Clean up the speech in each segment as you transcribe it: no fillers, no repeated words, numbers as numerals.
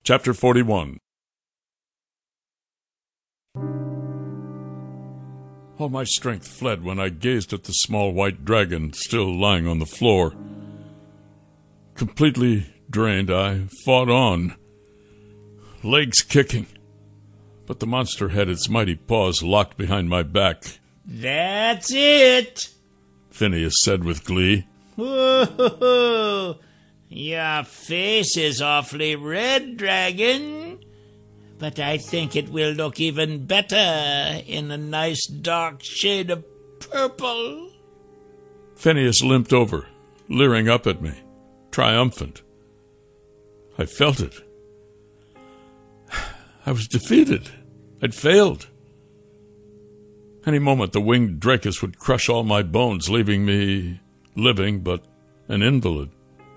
Chapter 41. All my strength fled when I gazed at the small white dragon still lying on the floor. Completely drained, I fought on, legs kicking, but the monster had its mighty paws locked behind my back. "That's it," Phineas said with glee. "Whoa, your face is awfully red, dragon. But I think it will look even better in a nice dark shade of purple." Phineas limped over, leering up at me, triumphant. I felt it. I was defeated. I'd failed. Any moment the winged Drakus would crush all my bones, leaving me living but an invalid.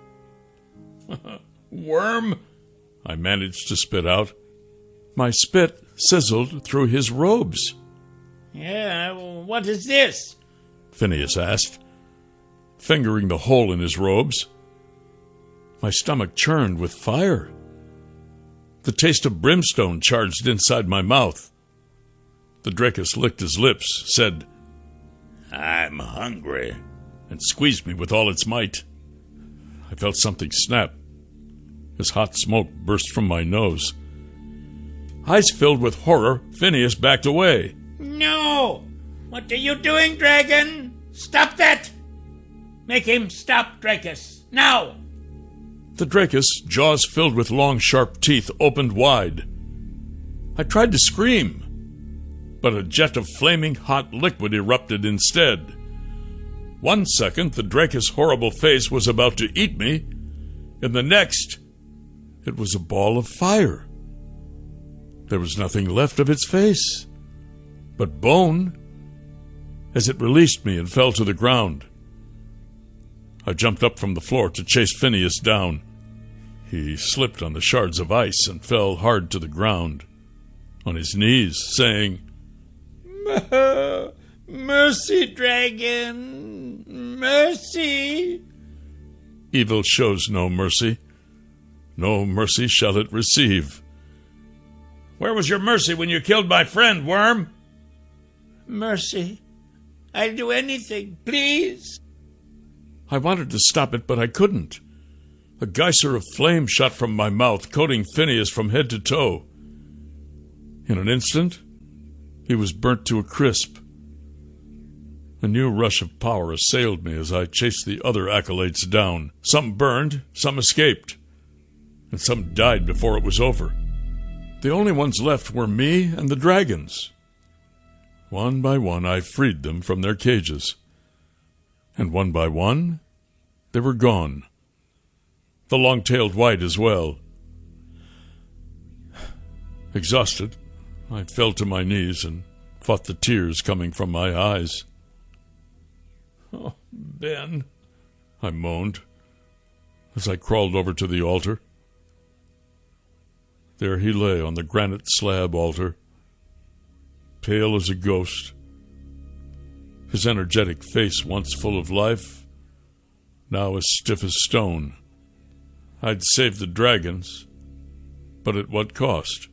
"Worm," I managed to spit out. My spit sizzled through his robes. "Yeah, what is this?" Phineas asked, fingering the hole in his robes. My stomach churned with fire. The taste of brimstone charged inside my mouth. The Drakus licked his lips, said, "I'm hungry," and squeezed me with all its might. I felt something snap as hot smoke burst from my nose. Eyes filled with horror, Phineas backed away. "No! What are you doing, dragon? Stop that! Make him stop, Drakus, now!" The Drakus, jaws filled with long, sharp teeth, opened wide. I tried to scream, but a jet of flaming hot liquid erupted instead. 1 second, the Drakus' horrible face was about to eat me. In the next, it was a ball of fire. There was nothing left of its face but bone as it released me and fell to the ground. I jumped up from the floor to chase Phineas down. He slipped on the shards of ice and fell hard to the ground, on his knees, saying, "Mercy, dragon, mercy." "Evil shows no mercy. No mercy shall it receive." "Where was your mercy when you killed my friend, Worm?" "Mercy? I'll do anything, please." I wanted to stop it, but I couldn't. A geyser of flame shot from my mouth, coating Phineas from head to toe. In an instant, he was burnt to a crisp. A new rush of power assailed me as I chased the other acolytes down. Some burned, some escaped, and some died before it was over. The only ones left were me and the dragons. One by one, I freed them from their cages. And one by one, they were gone. The long-tailed white as well. Exhausted, I fell to my knees and fought the tears coming from my eyes. "Oh, Ben," I moaned as I crawled over to the altar. There he lay on the granite slab altar, pale as a ghost, his energetic face once full of life, now as stiff as stone. I'd saved the dragons, but at what cost?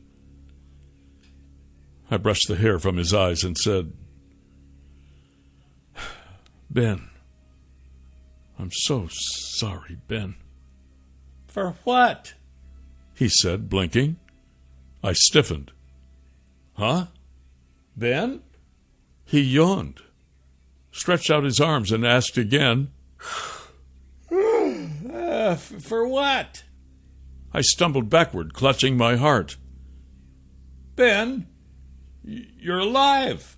I brushed the hair from his eyes and said, "Ben, I'm so sorry, Ben." "For what?" he said, blinking. I stiffened. "Huh? Ben?" He yawned, stretched out his arms, and asked again, "For what?" I stumbled backward, clutching my heart. "Ben, you're alive."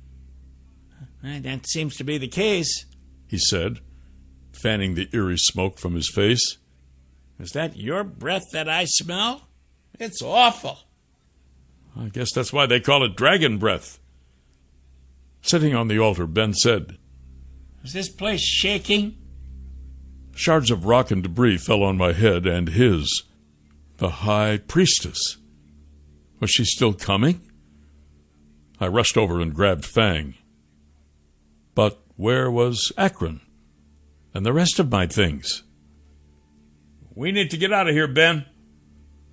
"That seems to be the case," he said, fanning the eerie smoke from his face. "Is that your breath that I smell? It's awful." I guess that's why they call it dragon breath. Sitting on the altar, Ben said, "Is this place shaking?" Shards of rock and debris fell on my head and his. The High Priestess. Was she still coming? I rushed over and grabbed Fang. But where was Akron? And the rest of my things? "We need to get out of here, Ben."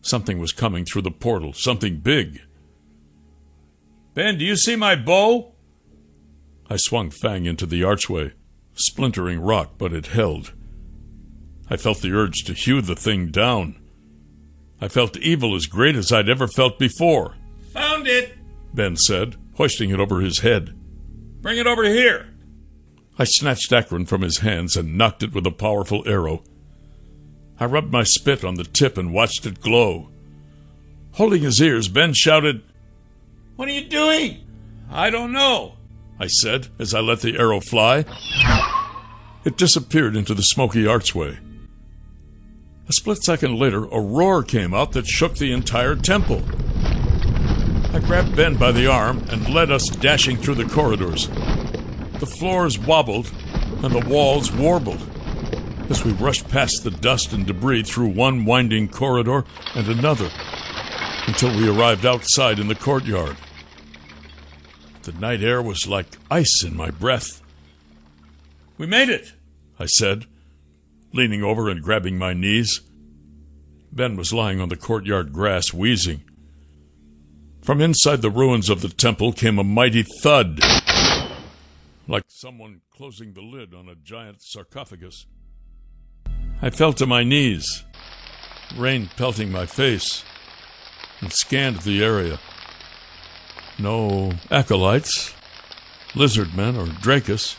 Something was coming through the portal, something big. "Ben, do you see my bow?" I swung Fang into the archway, splintering rock, but it held. I felt the urge to hew the thing down. I felt evil as great as I'd ever felt before. "Found it," Ben said, hoisting it over his head. "Bring it over here." I snatched Akron from his hands and knocked it with a powerful arrow. I rubbed my spit on the tip and watched it glow. Holding his ears, Ben shouted, "What are you doing?" "I don't know," I said as I let the arrow fly. It disappeared into the smoky archway. A split second later, a roar came out that shook the entire temple. I grabbed Ben by the arm and led us dashing through the corridors. The floors wobbled and the walls warbled as we rushed past the dust and debris through one winding corridor and another until we arrived outside in the courtyard. The night air was like ice in my breath. "We made it," I said, leaning over and grabbing my knees. Ben was lying on the courtyard grass, wheezing. From inside the ruins of the temple came a mighty thud, like someone closing the lid on a giant sarcophagus. I fell to my knees, rain pelting my face, and scanned the area. No acolytes, lizardmen, or Drakus.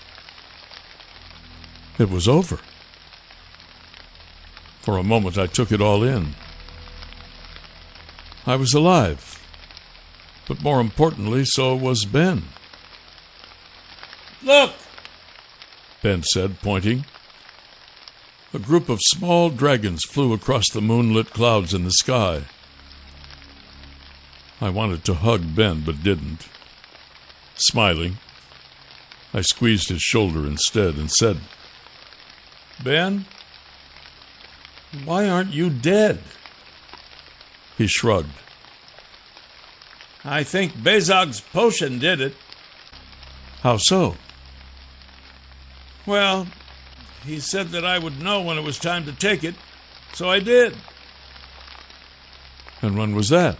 It was over. For a moment I took it all in. I was alive, but more importantly, so was Ben. "Look!" Ben said, pointing. A group of small dragons flew across the moonlit clouds in the sky. I wanted to hug Ben, but didn't. Smiling, I squeezed his shoulder instead and said, "Ben, why aren't you dead?" He shrugged. "I think Bezog's potion did it." "How so?" "Well, he said that I would know when it was time to take it, so I did." "And when was that?"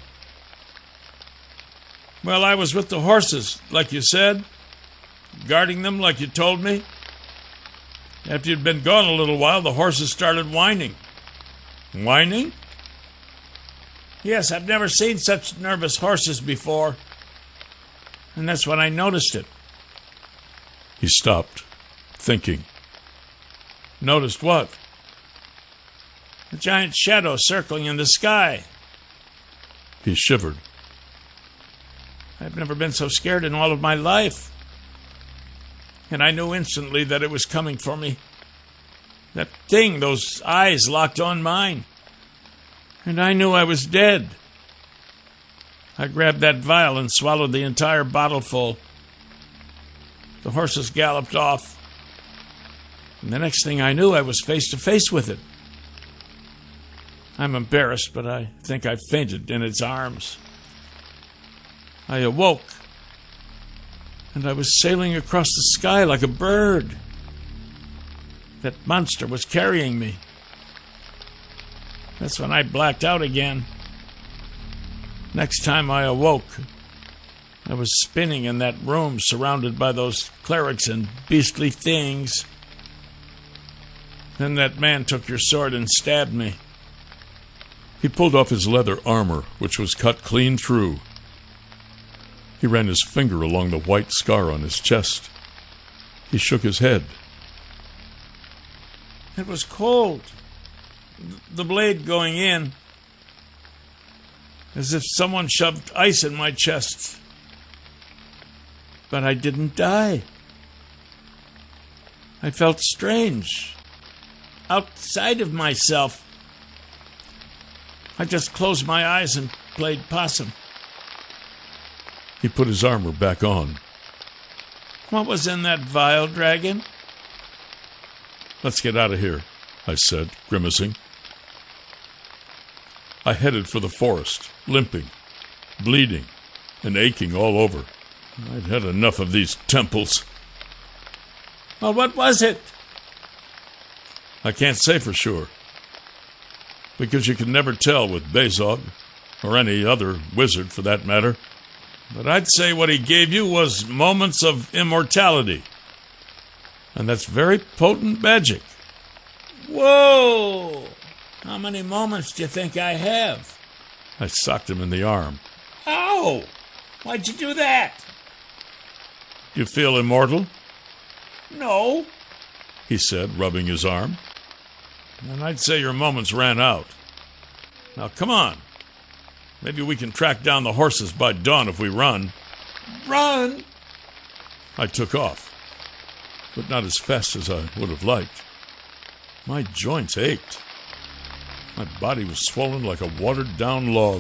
"Well, I was with the horses, like you said, guarding them like you told me. After you'd been gone a little while, the horses started whining." "Whining?" "Yes, I've never seen such nervous horses before. And that's when I noticed it." He stopped, thinking. "Noticed what?" "A giant shadow circling in the sky." He shivered. "I've never been so scared in all of my life. And I knew instantly that it was coming for me. That thing, those eyes locked on mine. And I knew I was dead. I grabbed that vial and swallowed the entire bottle full. The horses galloped off. And the next thing I knew, I was face to face with it. I'm embarrassed, but I think I fainted in its arms. I awoke, and I was sailing across the sky like a bird. That monster was carrying me. That's when I blacked out again. Next time I awoke, I was spinning in that room surrounded by those clerics and beastly things. Then that man took your sword and stabbed me." He pulled off his leather armor, which was cut clean through. He ran his finger along the white scar on his chest. He shook his head. "It was cold. The blade going in. As if someone shoved ice in my chest. But I didn't die. I felt strange. Outside of myself. I just closed my eyes and played possum." He put his armor back on. "What was in that vial, Dragon?" "Let's get out of here," I said, grimacing. I headed for the forest, limping, bleeding, and aching all over. I'd had enough of these temples. "Well, what was it?" "I can't say for sure." because you can never tell with Bezog, or any other wizard for that matter. But I'd say what he gave you was moments of immortality. And that's very potent magic. Whoa! How many moments do you think I have? I socked him in the arm. How? Why'd you do that? You feel immortal? No. He said, rubbing his arm. And I'd say your moments ran out. Now, come on. Maybe we can track down the horses by dawn if we run. Run? I took off, but not as fast as I would have liked. My joints ached. My body was swollen like a watered-down log.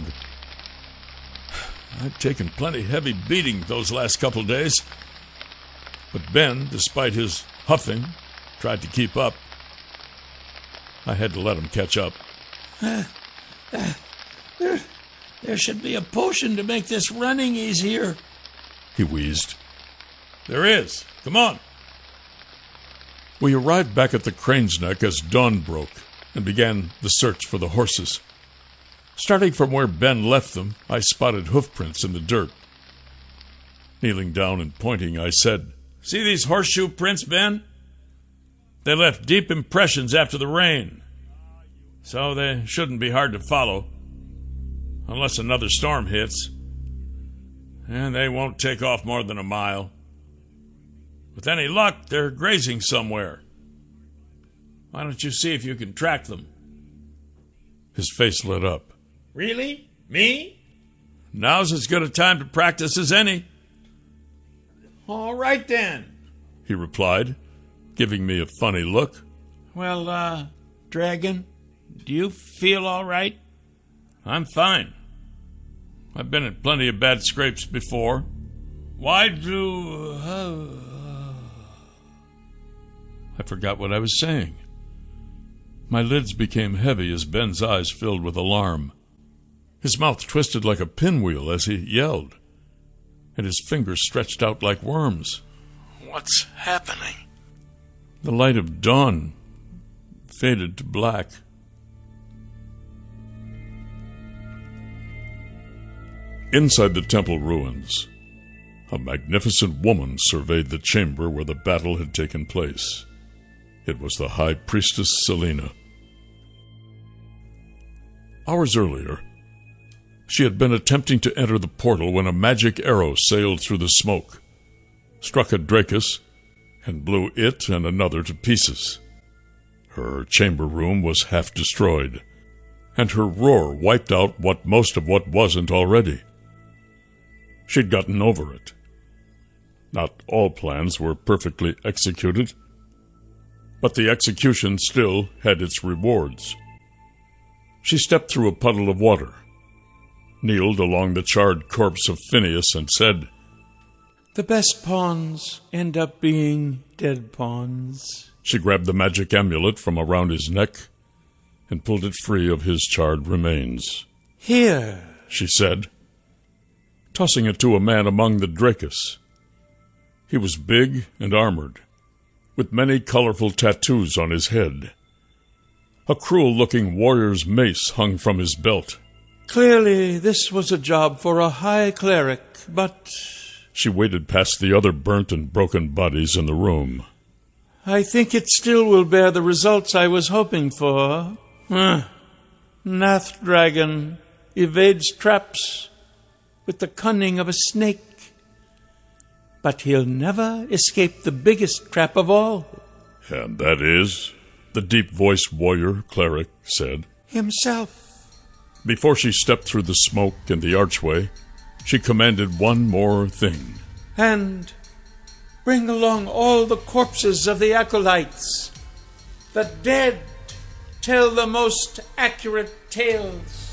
I'd taken plenty heavy beating those last couple days. But Ben, despite his huffing, tried to keep up. I had to let him catch up. There should be a potion to make this running easier, he wheezed. There is. Come on. We arrived back at the Crane's Neck as dawn broke and began the search for the horses. Starting from where Ben left them, I spotted hoofprints in the dirt. Kneeling down and pointing, I said, "See these horseshoe prints, Ben? They left deep impressions after the rain, so they shouldn't be hard to follow. Unless another storm hits. And they won't take off more than a mile. With any luck, they're grazing somewhere. Why don't you see if you can track them?" His face lit up. Really? Me? Now's as good a time to practice as any, All right, then. he replied, giving me a funny look. Well, Dragon, do you feel all right? I'm fine. I've been in plenty of bad scrapes before. Why do... I forgot what I was saying. My lids became heavy as Ben's eyes filled with alarm. His mouth twisted like a pinwheel as he yelled, and his fingers stretched out like worms. What's happening? The light of dawn faded to black. Inside the temple ruins, a magnificent woman surveyed the chamber where the battle had taken place. It was the High Priestess Selena. Hours earlier, she had been attempting to enter the portal when a magic arrow sailed through the smoke, struck a Dracus, and blew it and another to pieces. Her chamber room was half destroyed, and her roar wiped out most of what wasn't already. She'd gotten over it. Not all plans were perfectly executed, but the execution still had its rewards. She stepped through a puddle of water, kneeled along the charred corpse of Phineas, and said, "The best pawns end up being dead pawns." She grabbed the magic amulet from around his neck and pulled it free of his charred remains. "Here," she said, tossing it to a man among the Dracus. He was big and armored, with many colorful tattoos on his head. A cruel-looking warrior's mace hung from his belt. "Clearly this was a job for a high cleric, but..." She waded past the other burnt and broken bodies in the room. "I think it still will bear the results I was hoping for. Nath Dragon evades traps with the cunning of a snake. But he'll never escape the biggest trap of all." "And that is?" the deep-voiced warrior cleric said. "Himself." Before she stepped through the smoke and the archway, she commanded one more thing. "And bring along all the corpses of the acolytes. The dead tell the most accurate tales."